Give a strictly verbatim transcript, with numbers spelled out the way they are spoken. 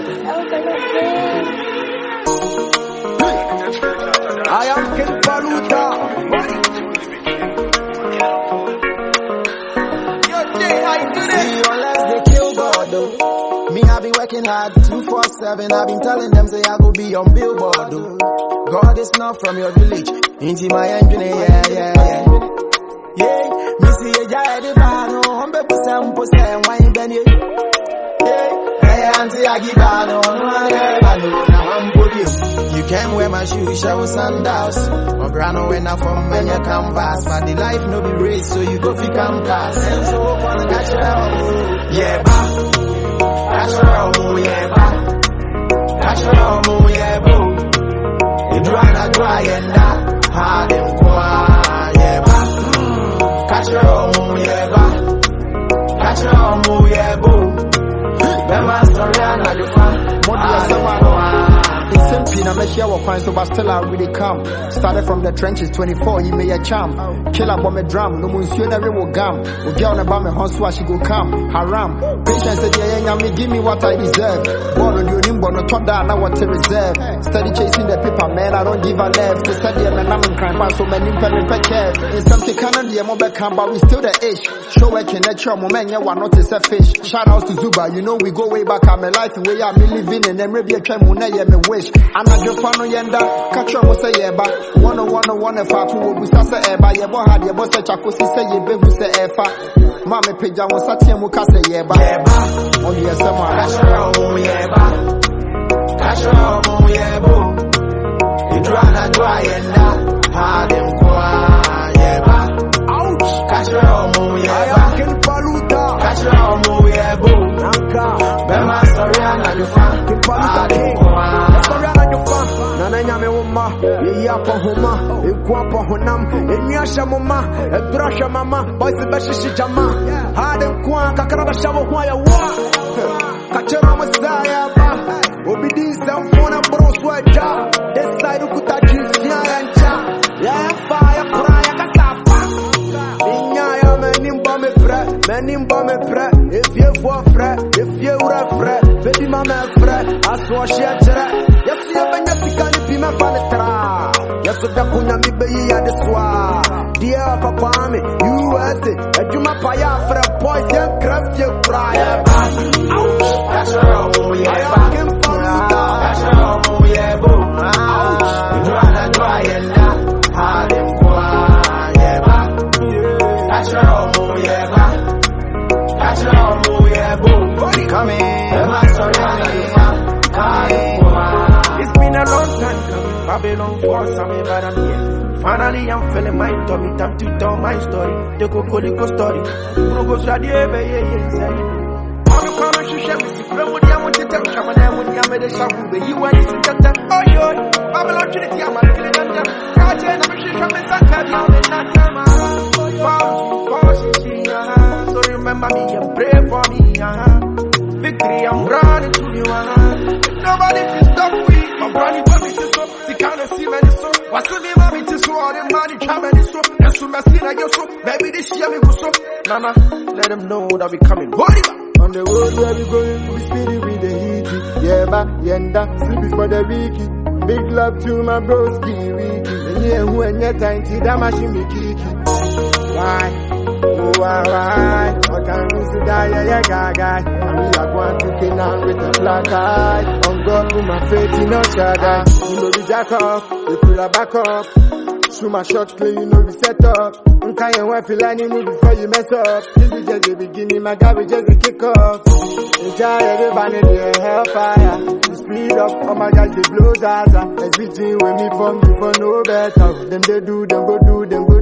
I am King Paluta. See, unless they kill God, though. Me, I be working hard two four seven. I been telling them, say I go be on Billboard, though. God is not from your village. Into my engine, yeah, yeah, yeah. Yeah, me see a guy, the bano, I'm be pussy, pussy, and wine, Benny. Yeah, hey, auntie, I give bano, now I'm good. You can't wear my shoes, shower sandals. My grano when I from when you canvas. But the life no be race, so you go fi campus. And so up on the catch your elbow, yeah, ba. Catch your elbow, yeah, ba. Catch your elbow, yeah, boo. You dry na dry and that hard and quiet, yeah, ba. Catch your elbow, yeah, ba. Catch your elbow, yeah, boo. Bema sorry, I know you fan. I make sure I find so but still I really come. Started from the trenches, twenty-four, you may a charm. Kill up on me drum, no moon sure never will gum. We get on about me horse so she go come. Haram. Patience said, yeah, yeah, me give me what I deserve. Born on your limbo, no top down, I want to reserve. Steady chasing the paper, man, I don't give a left. To study and I'm in crime, so many people in care. In some Canada, I'm back come, but we still the age. Show working at your moment, you want notice a fish. Shout out to Zuba, you know we go way back. I'm a life way I'm living and then maybe a tremor, yeah, me wish. I'm not your fan, yenda, catch your must say, yeah, but one on one on one if I will be Sasa Eba, yeah, but had your boss a chacosi say, yeah, baby, say, Efa. Mammy Pija was a team who can say, yeah, but only a summer. Catch your own, yeah, but catch your own, yeah, boo. You dry not dry and that hard and quiet, yeah, but ouch. Catch your own, yeah, but catch your own, yeah, boo. Bema sorry, I know you fan. Hard and quiet. Nana nyame woma, ye ya pohoma, ekwa pohonam, enyasha mama, ebrasha mama, boys be shishi jama. Hade kwa kakara bashawo hwa ya wa. Kachera masaya ba. Obidi samfona bros waja. This side ukuta jisia yancha. Ya fire praya kasafa. Inya ya menimba me pre, menimba me pre. If you for fre, if you ura fre, baby mama fre, aswa shachera. Yes, you have been be my fanatra. Yes, the Punya me be ya the swa. Dear Papa, me, U S A, a Juma Paya for a boys, young craft, you cry. Ouch, that's your yeah, fucking fun. That's your yeah, boo. Ouch, you wanna try and that hard and quiet, yeah, that's your yeah, that's your yeah, boo. Come in, I'm sorry, I'm it's been a long time coming, Babylon force me better here. Finally I'm feeling my tummy, time to tell my story. The Coco story. Brugo Sadi, baby, yes. I'm coming to share with you. When you want to tell me, I'm when you made a shop, you want to get them. Oh, yo, Babylon Trinity, I'm a little bit. God, I'm a shit from the Saka, I'm in that time. So remember me and pray for me. Victory, I'm running to you. Nobody can stop me. I'm running for me to so. See, can't see many so. What's the name of it to so? All the money, come and so. That's what I see, I guess so. Maybe this year we go so. Nana, let them know that we coming. What about? On the road where we going, we speedy with the heat. Yeah, ba, yenda, sleep is for the weeky. Big love to my broski, weeky. And yeah, who and yet I see that machine me kiki. Why? Oh, why, why? What time is it? Yeah, yeah, guy, guy. And we are going to kill now with a black eye. On God, with my faith in our shadow. You know, we jack up, we pull her back up. Shoot my shots clean, you know, we set up. I'm kind of wife, you line you move before you mess up. This is just the beginning, my God, we just the kick off. Enjoy everybody, the hellfire. You speed up, oh my God, they blow Zaza. Everything with me from you for no better. Them they do, them go do, them go